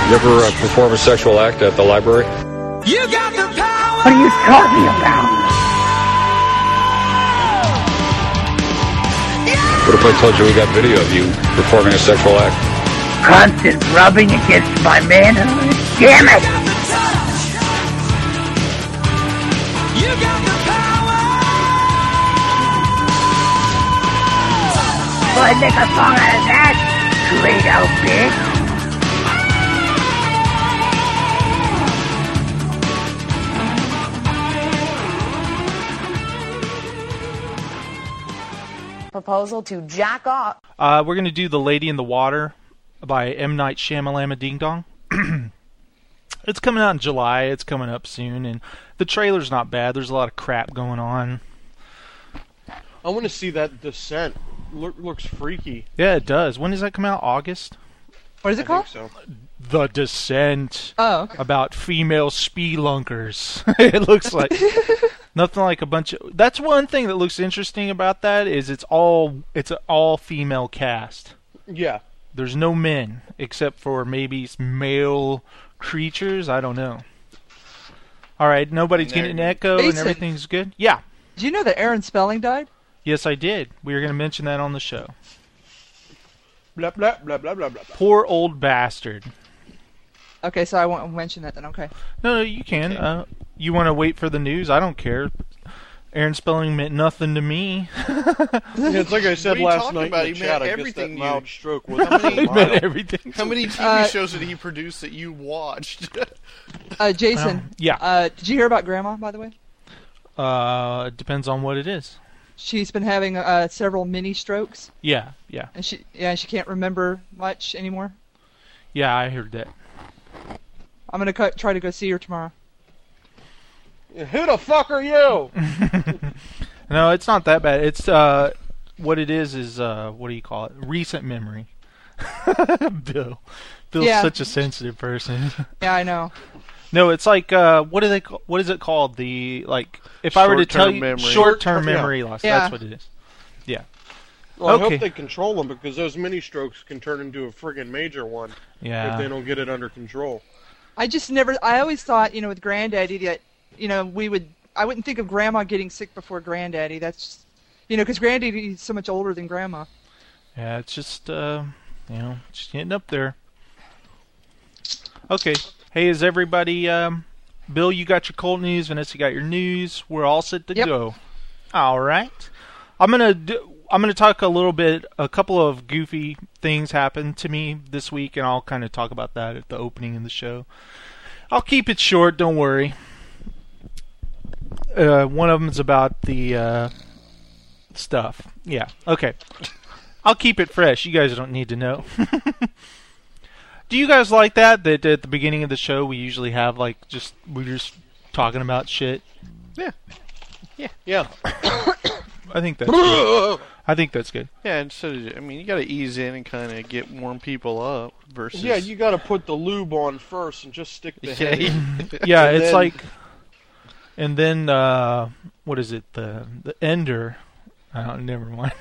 You ever perform a sexual act at the library? You got the power. What are you talking about? What if I told you we got video of you performing a sexual act? Constant rubbing against my manhood. Damn it! You got the power. Well, make a song out of that, Toledo bitch. Proposal to jack off. We're going to do The Lady in the Water by M. Night Shyamalan Ding Dong. It's coming out in July. It's coming up soon, and the trailer's not bad. There's a lot of crap going on. I want to see that Descent. Looks freaky. Yeah, it does. When does that come out? August? What is it called? So. The Descent. Oh, okay. About female spelunkers. It looks like nothing like a bunch of. That's one thing that looks interesting about that is it's an all female cast. Yeah. There's no men except for maybe male creatures. I don't know. All right, nobody's getting an echo and everything's good. Yeah. Did you know that Aaron Spelling died? Yes, I did. We were going to mention that on the show. Blah blah blah blah blah blah. Poor old bastard. Okay, so I won't mention that then. Okay. No, you can. Okay. You want to wait for the news? I don't care. Aaron Spelling meant nothing to me. Yeah, it's like I said last night in the chat. I guess that mild stroke was everything. How many TV shows did he produce that you watched? Jason. Yeah. Did you hear about Grandma, by the way? It depends on what it is. She's been having several mini strokes. Yeah. And she can't remember much anymore. Yeah, I heard that. I'm gonna try to go see her tomorrow. Who the fuck are you? No, it's not that bad. It's what it is what do you call it? Recent memory. Bill's such a sensitive person. Yeah, I know. No, it's like what is it called? The if I were to tell you short-term memory loss. Yeah. That's what it is. Yeah. Well, okay. I hope they control them because those mini strokes can turn into a friggin' major one. Yeah. If they don't get it under control. I always thought, with Granddaddy that, I wouldn't think of Grandma getting sick before Granddaddy. That's just, because Granddaddy's so much older than Grandma. Yeah, it's just, just getting up there. Okay. Hey, is everybody, Bill, you got your cold news, Vanessa, you got your news. We're all set to go. All right. I'm going to talk a couple of goofy things happened to me this week, and I'll kind of talk about that at the opening of the show. I'll keep it short, don't worry. One of them is about the stuff. Yeah, okay. I'll keep it fresh. You guys don't need to know. Do you guys like that at the beginning of the show we usually have we're just talking about shit? Yeah. I think that's good. I think that's good. Yeah, and so you got to ease in and kind of get warm people up versus. Yeah, you got to put the lube on first and just stick the head in. Yeah, it's and then what is it? The ender. Never mind.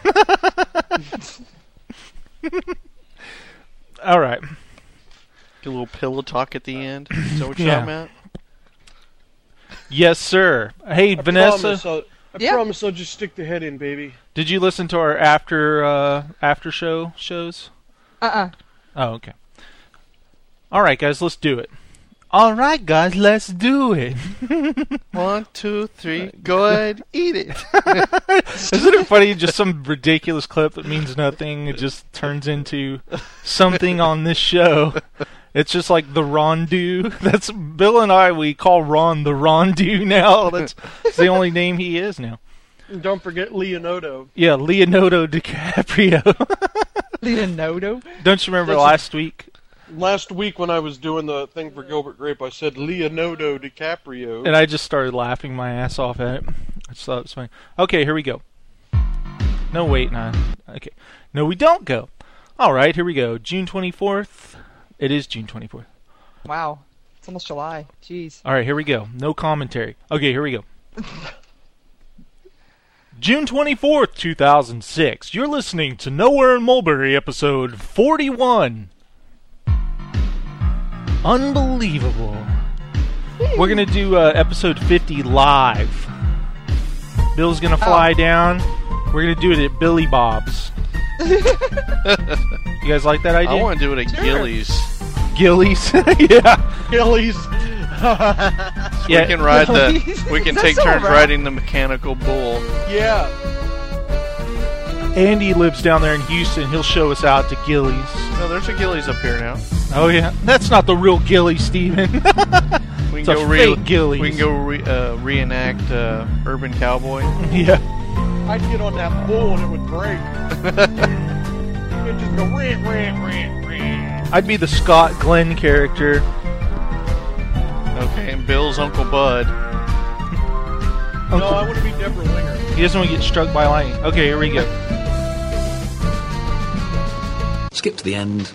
All right. Get a little pillow talk at the end. Is that what you're talking about? Yes, sir. Hey, Vanessa. I promise I'll just stick the head in, baby. Did you listen to our after shows? Oh, okay. All right, guys, let's do it. All right, guys, let's do it. 1, 2, 3, go ahead, eat it. Isn't it funny? Just some ridiculous clip that means nothing. It just turns into something on this show. It's just like the Rondu. That's Bill and I. We call Ron the Rondu now. That's the only name he is now. And don't forget Leonardo. Yeah, Leonardo DiCaprio. Leonardo. Don't you remember last week? Last week when I was doing the thing for Gilbert Grape, I said Leonardo DiCaprio. And I just started laughing my ass off at it. I just thought it was funny. Okay, here we go. No, wait, no. Okay. No, we don't go. All right, here we go. June 24th. It is June 24th. Wow. It's almost July. Jeez. All right, here we go. No commentary. Okay, here we go. June 24th, 2006. You're listening to Nowhere in Mulberry, episode 41. Unbelievable. We're going to do episode 50 live. Bill's going to fly down. We're going to do it at Billy Bob's. You guys like that idea? I want to do it at Gillies. Gillies? Yeah. Gillies. Yeah. We can ride we can take That's turns all right. riding the mechanical bull. Yeah. Andy lives down there in Houston. He'll show us out to Gillies. No, there's a Gillies up here now. Oh, yeah. That's not the real Gilly, Steven. We It's can a go fake Gillies. We can go reenact Urban Cowboy. Yeah. I'd get on that bull and it would break. It'd just go rant, rant, rant, rant. I'd be the Scott Glenn character. Okay, and Bill's Uncle Bud. No, I want to be Deborah Winger. He doesn't want to get struck by lightning. Okay, here we go. Skip to the end.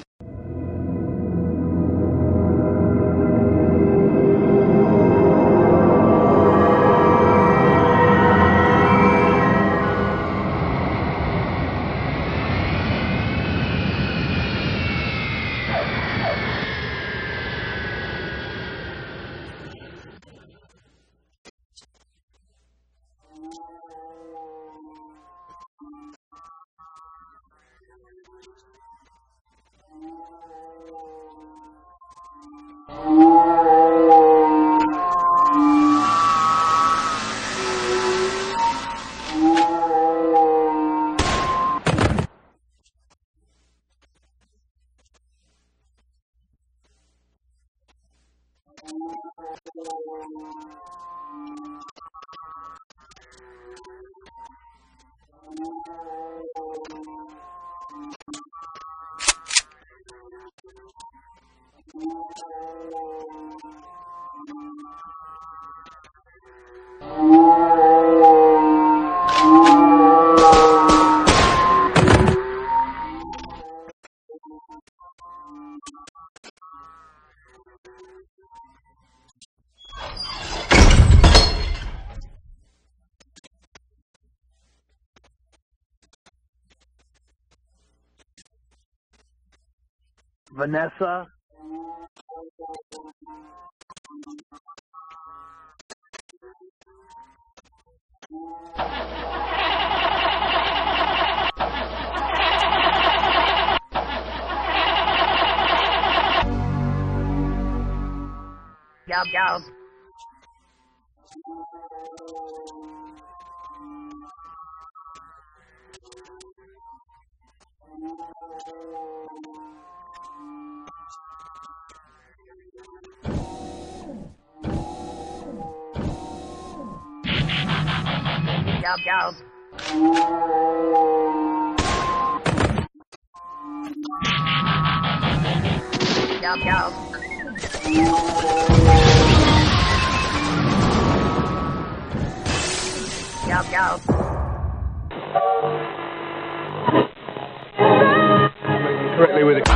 Vanessa. Yob, yob. Yob, yob. Yob, yob. Yob, yob. Correctly with it.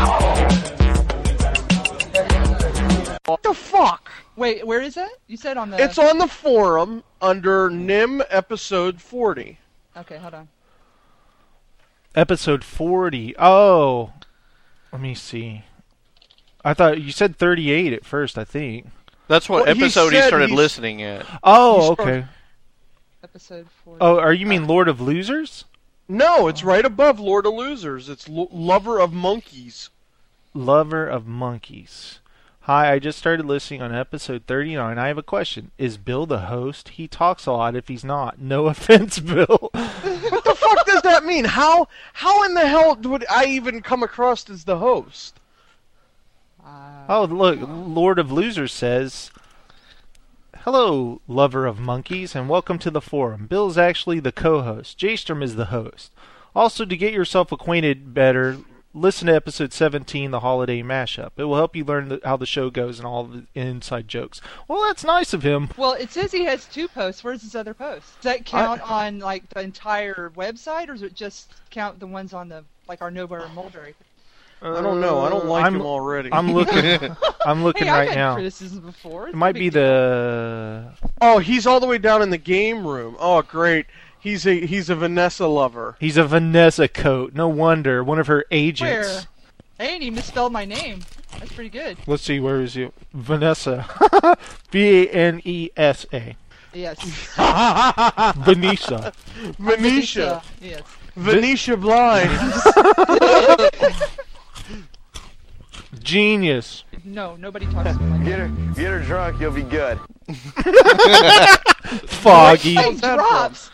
What the fuck? Wait, where is it? You said on the... It's on the forum under NIM episode 40. Okay, hold on. Episode 40. Oh. Let me see. I thought you said 38 at first, I think. That's what Well, he episode he said started he's- listening at. Oh, He's okay. Episode 4. Oh, are you mean Lord of Losers? No, it's right above Lord of Losers. It's Lover of Monkeys. Lover of Monkeys. Hi, I just started listening on episode 39. I have a question. Is Bill the host? He talks a lot if he's not. No offense, Bill. What the fuck does that mean? How in the hell would I even come across as the host? Oh, look, Lord of Losers says, hello, lover of monkeys, and welcome to the forum. Bill's actually the co-host. Jaystrom is the host. Also, to get yourself acquainted better, listen to episode 17, the holiday mashup. It will help you learn how the show goes and all the inside jokes. Well, that's nice of him. Well, it says he has 2 posts. Where's his other post? Does that count on like the entire website, or does it just count the ones on the like our Nova or Mulberry? I don't know. I don't like him already. I'm looking. I'm looking Hey, right I've had now. criticism before. It might be the. Oh, he's all the way down in the game room. Oh, great. He's a Vanessa lover. He's a Vanessa coat. No wonder. One of her agents. Where? Hey, and he misspelled my name. That's pretty good. Let's see, where is you? Vanessa. Vanessa. Yes. Venetia. Venetia. Yes. Venetia blind. Genius. No, nobody talks to me like that. Get her drunk, you'll be good. Foggy. Hey, drops.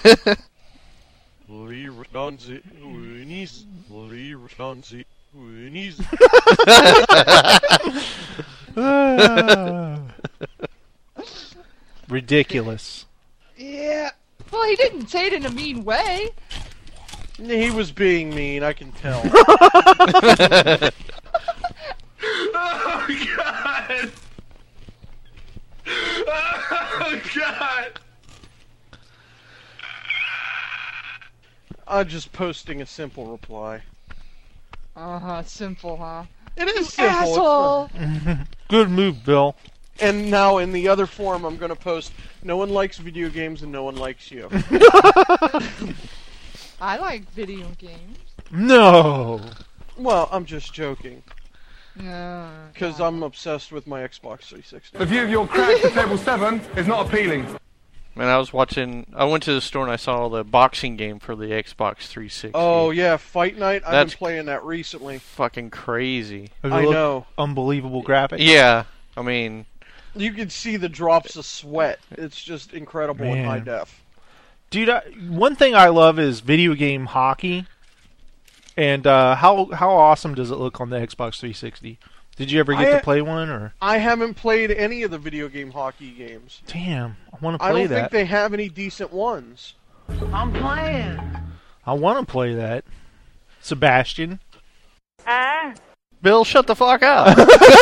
Ridiculous. Yeah. Well, he didn't say it in a mean way. He was being mean, I can tell. Oh, God! Oh, God! I'm just posting a simple reply. Simple, huh? It is simple. Asshole. Good move, Bill. And now in the other form, I'm going to post, no one likes video games and no one likes you. I like video games. No. Well, I'm just joking. No. Because I'm obsessed with my Xbox 360. The view of your crack to table 7 is not appealing. Man, I went to the store and I saw the boxing game for the Xbox 360. Oh, yeah, Fight Night. I've That's been playing that recently. Fucking crazy. I know. Unbelievable graphics. Yeah, I mean... You can see the drops of sweat. It's just incredible in high def. Dude, one thing I love is video game hockey. And how awesome does it look on the Xbox 360? Did you ever get to play one? Or I haven't played any of the video game hockey games. Damn, I want to play that. I don't that. think they have any decent ones. I'm playing. I want to play that. Sebastian. Bill, shut the fuck up.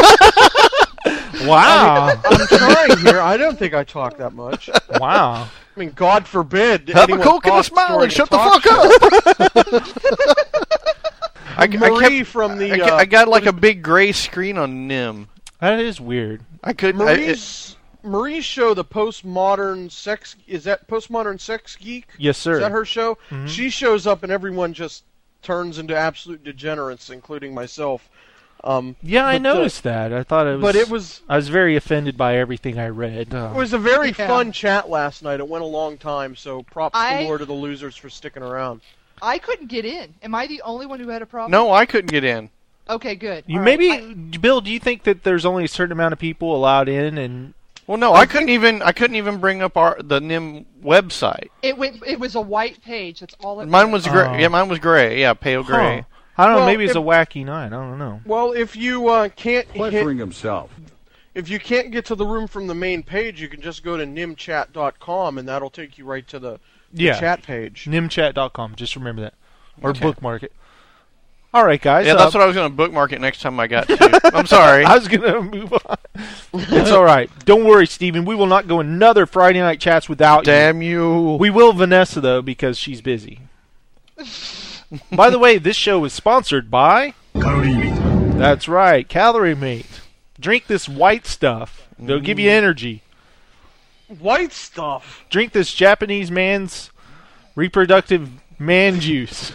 Wow. I'm trying here. I don't think I talk that much. Wow. I mean, God forbid. Have a Coke and a smile and shut the fuck up. I got like a big gray screen on NIM. That is weird. I couldn't. Marie's show, the Postmodern Sex, is that Postmodern Sex Geek? Yes, sir. Is that her show? Mm-hmm. She shows up and everyone just turns into absolute degenerates, including myself. Yeah, I noticed that. I thought it was. But it was. I was very offended by everything I read. It was a very fun chat last night. It went a long time, so props galore to the losers for sticking around. I couldn't get in. Am I the only one who had a problem? No, I couldn't get in. Okay, good. Bill, do you think that there's only a certain amount of people allowed in? And well, no, I couldn't even bring up the NIM website. It was a white page. That's all it was. Mine was gray. Yeah, mine was gray. Yeah, pale gray. I don't know. Maybe it's a wacky night. I don't know. Well, if you can't himself. If you can't get to the room from the main page, you can just go to nimchat.com, and that'll take you right to the chat page. Nimchat.com. Just remember that, or bookmark it. All right, guys. Yeah, that's what I was going to bookmark it next time I got to. I'm sorry. I was going to move on. It's all right. Don't worry, Steven. We will not go another Friday Night Chats without you. Damn you. We will Vanessa, though, because she's busy. By the way, this show is sponsored by Calorie Mate. That's right, Calorie Mate. Drink this white stuff. It'll give you energy. White stuff? Drink this Japanese man's reproductive man juice.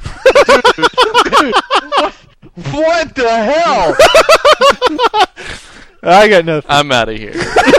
What the hell? I got nothing. I'm out of here.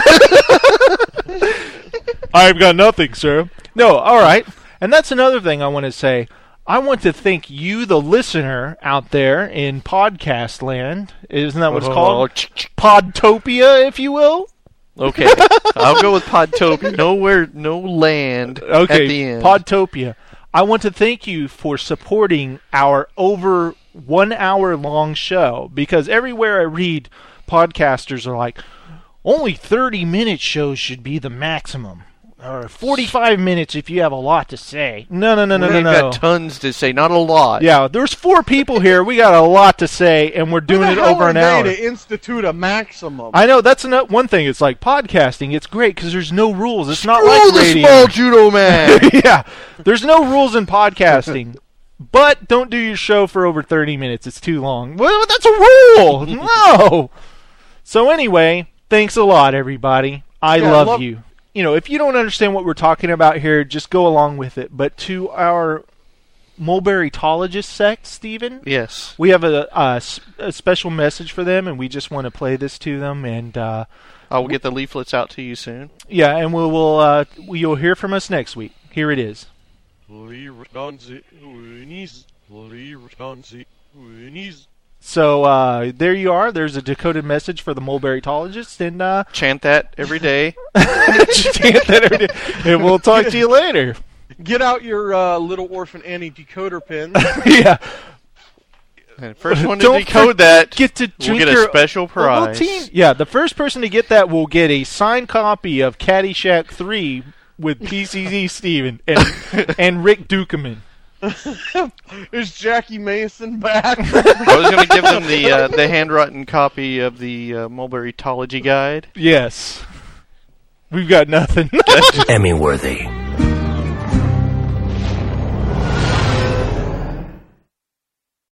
I've got nothing, sir. No, all right. And that's another thing I want to say. I want to thank you, the listener out there in podcast land. Isn't that what it's called? Podtopia, if you will. Okay, I'll go with Podtopia. No land at the end. Podtopia. I want to thank you for supporting our over 1 hour long show, because everywhere I read, podcasters are like, only 30-minute shows should be the maximum. Or 45 minutes if you have a lot to say. No. We've got tons to say, not a lot. Yeah, there's 4 people here. We got a lot to say, and we're doing it over an hour. To institute a maximum. I know, that's one thing. It's like podcasting. It's great because there's no rules. It's not Screw like the radio. small judo man. Yeah, there's no rules in podcasting. But don't do your show for over 30 minutes. It's too long. Well, that's a rule. No. So anyway, thanks a lot, everybody. I love you. You know, if you don't understand what we're talking about here, just go along with it. But to our Mulberrytologist sect, Stephen. Yes. We have a special message for them, and we just want to play this to them. And I will get the leaflets out to you soon. Yeah, and you'll hear from us next week. Here it is. So there you are. There's a decoded message for the Mulberrytologist, and chant that every day. Chant that every day. And we'll talk to you later. Get out your Little Orphan Annie decoder pins. Yeah. And first one to decode that will get a special prize. Yeah, the first person to get that will get a signed copy of Caddyshack 3 with PCZ Steven and Rick Dukeman. Is Jackie Mason back? I was going to give them the handwritten copy of the Mulberrytology guide. Yes. We've got nothing. Emmy-worthy.